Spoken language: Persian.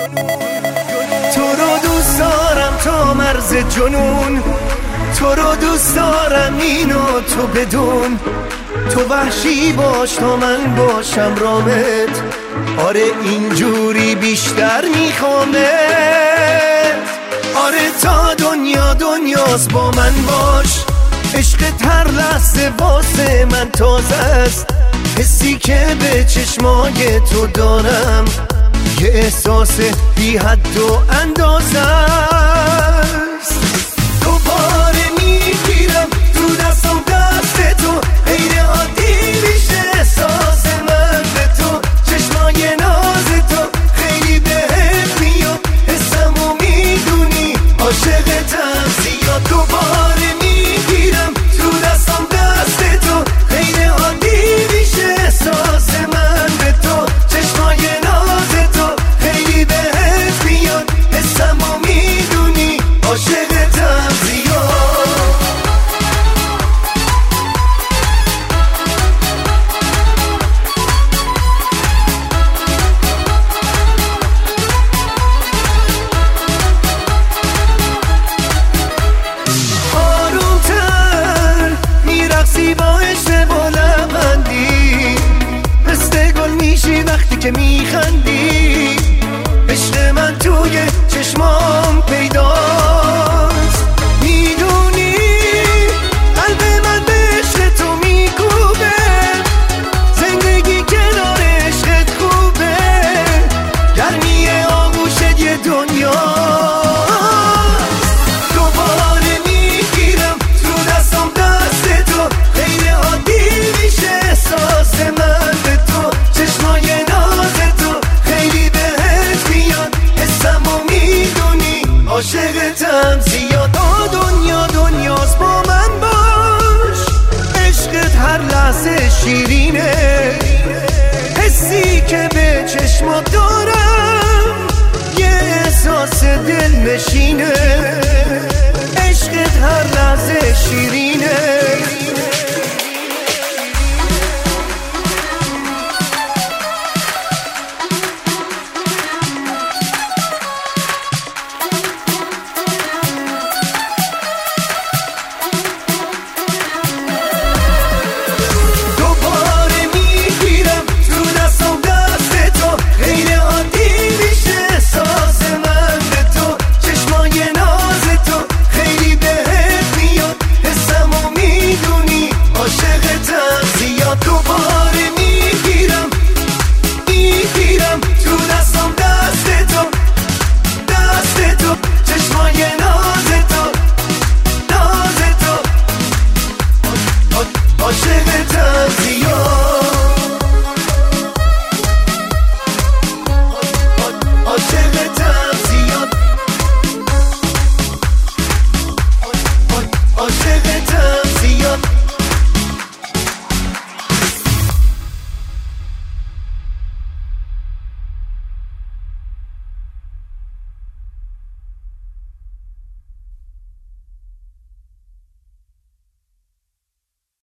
تو رو دوست دارم تا مرز جنون، تو رو دوست دارم اینو تو بدون. تو وحشی باش تا من باشم رامت، آره اینجوری بیشتر میخوامت. آره تا دنیا دنیاست با من باش، عشقت هر لحظه واسه من تازه است. حسی که به چشمای تو دارم یه احساس بی حد و اندازه است. دوباره میگیرم تو دستم دست تو، غیر عادی میشه احساس من به تو. چشمای ناز تو خیلی بهت میاد، حسمو میدونی عاشقتم زیاد. دوباره میگیرم تو دستم دست تو، غیر عادی میشه احساس من به تو. چشمای ناز تو خیلی بهت میاد، حسمو میدونی عاشقتم زیاد. آرومتر میرقصی با عشق بلندی، مثل گل میشی وقتی که میخندی. عشق من توی چشمام پیداست، میدونی قلب من به عشق تو میکوبه. زندگی کنار عشقت خوبه، گرمی آغوشت یه دنیا. دوباره میگیرم تو دستم دست تو، غیر عادی میشه احساس من به تو. چشمای ناز تو خیلی بهت میاد، حسمو میدونی عاشقتم زیاد. دنیا دنیاست با من باش، عشقت هر لحظه شیرینه. حسی که به چشمات دارم یه احساس دلنشینه. عشقت هر لحظه شیرینه.